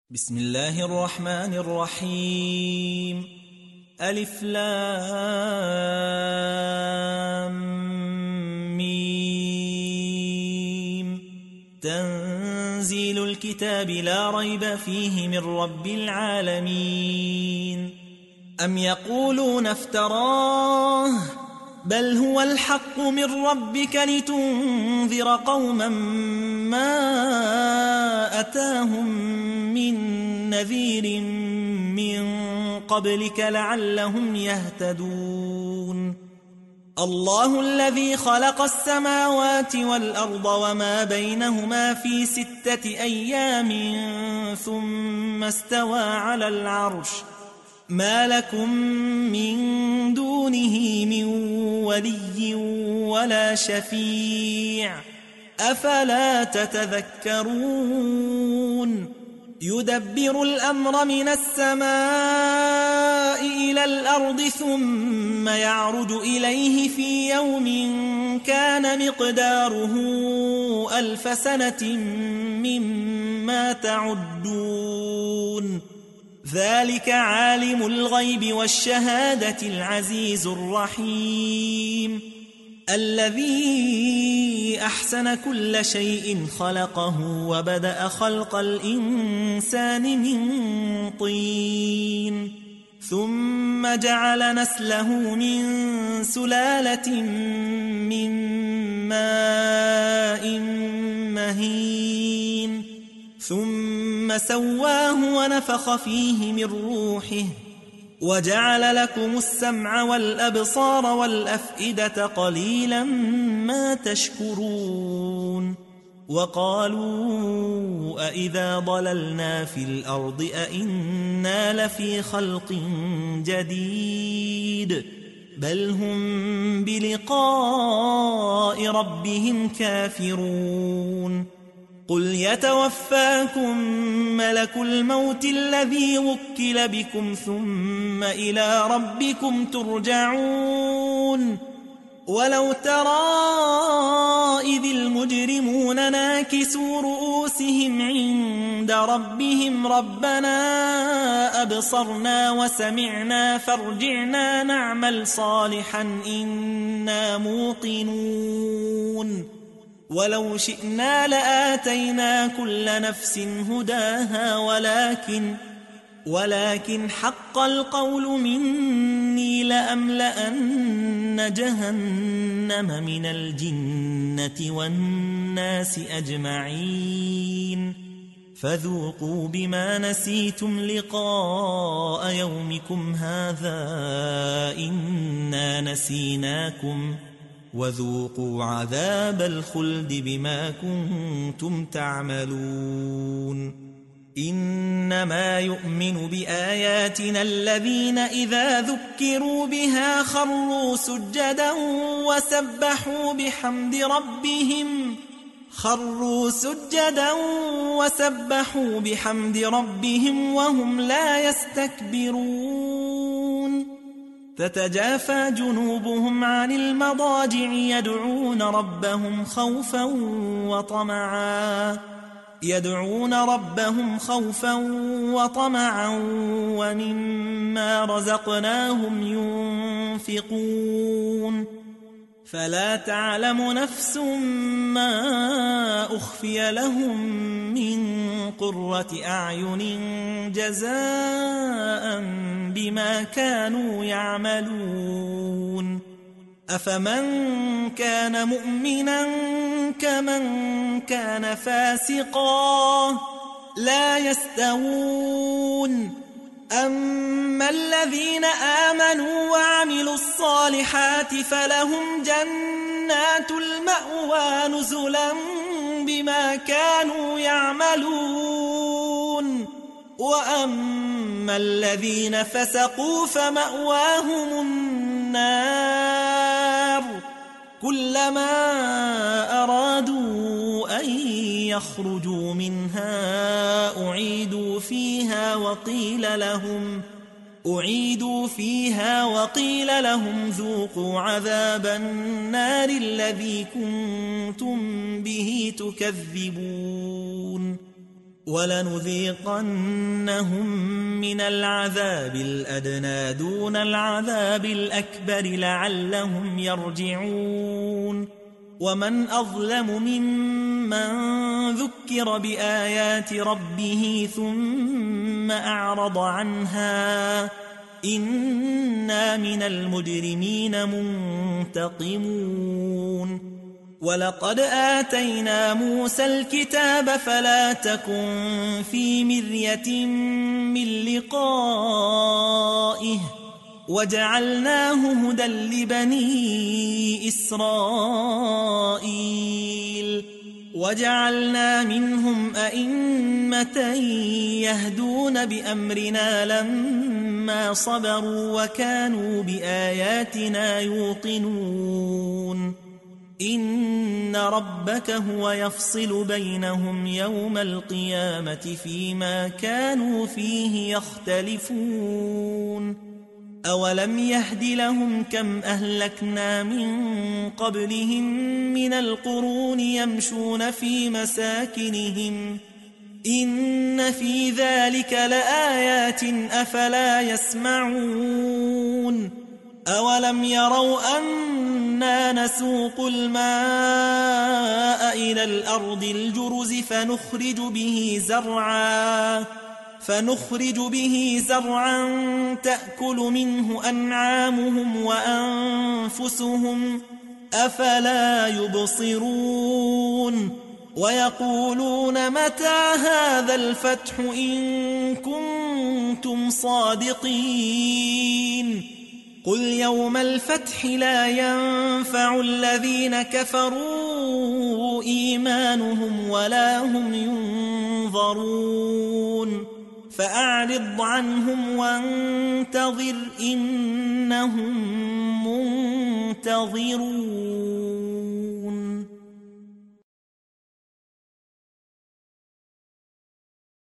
بسم الله الرحمن الرحيم. ألف لام ميم. تنزيل الكتاب لا ريب فيه من رب العالمين. أم يقولون افتراه بل هو الحق من ربك لتنذر قوما ما أتاهم من نذير من قبلك لعلهم يهتدون. الله الذي خلق السماوات والأرض وما بينهما في 6 أيام ثم استوى على العرش ما لكم من دونه من ولي ولا شفيع أفلا تتذكرون. يدبر الأمر من السماء إلى الأرض ثم يعرج إليه في يوم كان مقداره 1000 سنة مما تعدون. ذلك عالم الغيب والشهادة العزيز الرحيم الذي أحسن كل شيء خلقه وبدأ خلق الإنسان من طين ثم جعل نسله من سلالة من ماء مهين ثم سواه ونفخ فيه من روحه وجعل لكم السمع والأبصار والأفئدة قليلا ما تشكرون. وقالوا أإذا ضللنا في الأرض أإنا لفي خلق جديد بل هم بلقاء ربهم كافرون. قل يتوفاكم ملك الموت الذي وكل بكم ثم إلى ربكم ترجعون. ولو ترى إذ المجرمون ناكسوا رؤوسهم عند ربهم ربنا أبصرنا وسمعنا فارجعنا نعمل صالحا إنا موقنون. ولو شئنا لآتينا كل نفس هداها ولكن حق القول مني لأملأن جهنم من الجنة والناس أجمعين فذوقوا بما نسيتم لقاء يومكم هذا إنا نسيناكم وذوقوا عذاب الخلد بما كنتم تعملون. إنما يؤمن بآياتنا الذين إذا ذكروا بها خروا سجدا وسبحوا بحمد ربهم وهم لا يستكبرون. تتجافى جنوبهم عن المضاجع يدعون ربهم خوفا وطمعا ومما رزقناهم ينفقون. فلا تعلم نفس ما أخفي لهم من قرة أعين جزاء بما كانوا يعملون. أفمن كان مؤمنا كمن كان فاسقا لا يستوون. أما الذين آمنوا وعملوا الصالحات فلهم جنات المأوى نزلا بما كانوا يعملون. وأما الذين فسقوا فمأواهم النار كلما أرادوا أن يخرجوا منها أعيدوا فيها وقيل لهم ذوقوا عذاب النار الذي كنتم به تكذبون. ولنذيقنهم من العذاب الأدنى دون العذاب الأكبر لعلهم يرجعون ومن أظلم ممن ذكر بآيات ربه ثم أعرض عنها إنا من المجرمين منتقمون ولقد آتينا موسى الكتاب فلا تكن في مرية من لقائه وجعلناه هدى لبني إسرائيل وجعلنا منهم أئمة يهدون بأمرنا لما صبروا وكانوا بآياتنا يوقنون إن ربك هو يفصل بينهم يوم القيامة فيما كانوا فيه يختلفون أولم يهد لهم كم أهلكنا من قبلهم من القرون يمشون في مساكنهم إن في ذلك لآيات أفلا يسمعون أولم يروا أنا نسوق الماء إلى الأرض الجرز فنخرج به زرعا تأكل منه أنعامهم وأنفسهم أفلا يبصرون ويقولون متى هذا الفتح إن كنتم صادقين قل يوم الفتح لا ينفع الذين كفروا إيمانهم ولا هم ينظرون فأعرض عنهم وانتظر إنهم منتظرون